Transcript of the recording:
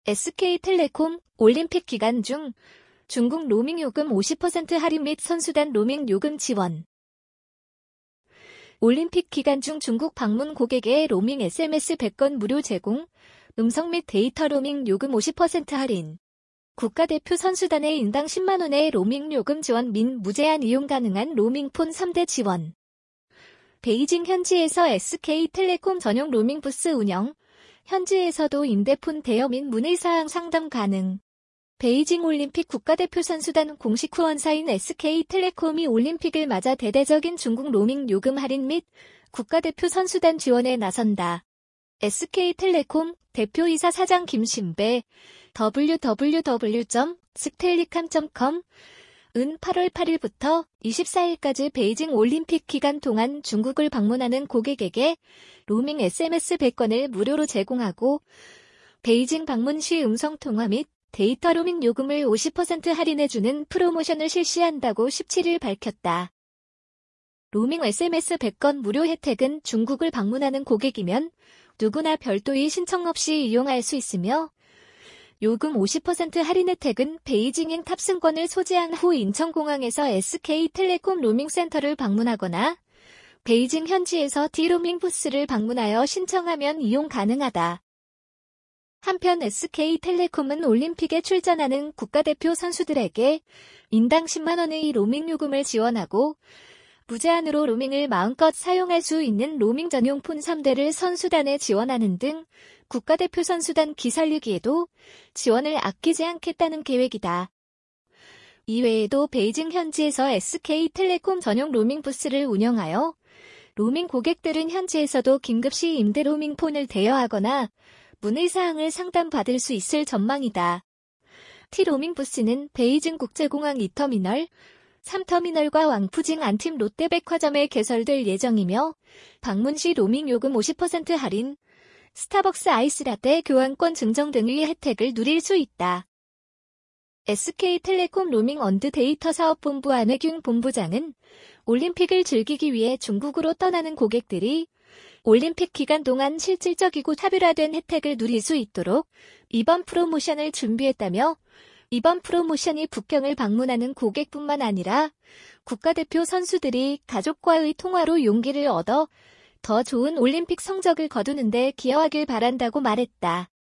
SK텔레콤 올림픽 기간 중 중국 로밍 요금 50% 할인 및 선수단 로밍 요금 지원. 올림픽 기간 중 중국 방문 고객의 로밍 SMS 100건 무료 제공, 음성 및 데이터 로밍 요금 50% 할인. 국가대표 선수단의 인당 10만 원의 로밍 요금 지원 및 무제한 이용 가능한 로밍폰 3대 지원. 베이징 현지에서 SK텔레콤 전용 로밍 부스 운영. 현지에서도 임대폰 대여 및 문의사항 상담 가능. 베이징 올림픽 국가대표 선수단 공식 후원사인 SK텔레콤이 올림픽을 맞아 대대적인 중국 로밍 요금 할인 및 국가대표 선수단 지원에 나선다. SK텔레콤 대표이사 사장 김신배 www.stellicom.com 은 8월 8일부터 24일까지 베이징 올림픽 기간 동안 중국을 방문하는 고객에게 로밍 SMS 100건을 무료로 제공하고 베이징 방문 시 음성통화 및 데이터 로밍 요금을 50% 할인해주는 프로모션을 실시한다고 17일 밝혔다. 로밍 SMS 100건 무료 혜택은 중국을 방문하는 고객이면 누구나 별도의 신청 없이 이용할 수 있으며 요금 50% 할인 혜택은 베이징행 탑승권을 소지한 후 인천공항에서 SK텔레콤 로밍센터를 방문하거나 베이징 현지에서 D로밍 부스를 방문하여 신청하면 이용 가능하다. 한편 SK텔레콤은 올림픽에 출전하는 국가대표 선수들에게 인당 10만 원의 로밍 요금을 지원하고 무제한으로 로밍을 마음껏 사용할 수 있는 로밍 전용 폰 3대를 선수단에 지원하는 등 국가대표 선수단 기살리기에도 지원을 아끼지 않겠다는 계획이다. 이외에도 베이징 현지에서 SK텔레콤 전용 로밍 부스를 운영하여 로밍 고객들은 현지에서도 긴급시 임대 로밍 폰을 대여하거나 문의사항을 상담받을 수 있을 전망이다. T로밍 부스는 베이징 국제공항 2터미널, 3터미널과 왕푸징 안팀 롯데백화점에 개설될 예정이며 방문 시 로밍 요금 50% 할인, 스타벅스 아이스라떼 교환권 증정 등의 혜택을 누릴 수 있다. SK텔레콤 로밍 언드 데이터 사업본부 안혜균 본부장은 올림픽을 즐기기 위해 중국으로 떠나는 고객들이 올림픽 기간 동안 실질적이고 차별화된 혜택을 누릴 수 있도록 이번 프로모션을 준비했다며 이번 프로모션이 북경을 방문하는 고객뿐만 아니라 국가대표 선수들이 가족과의 통화로 용기를 얻어 더 좋은 올림픽 성적을 거두는 데 기여하길 바란다고 말했다.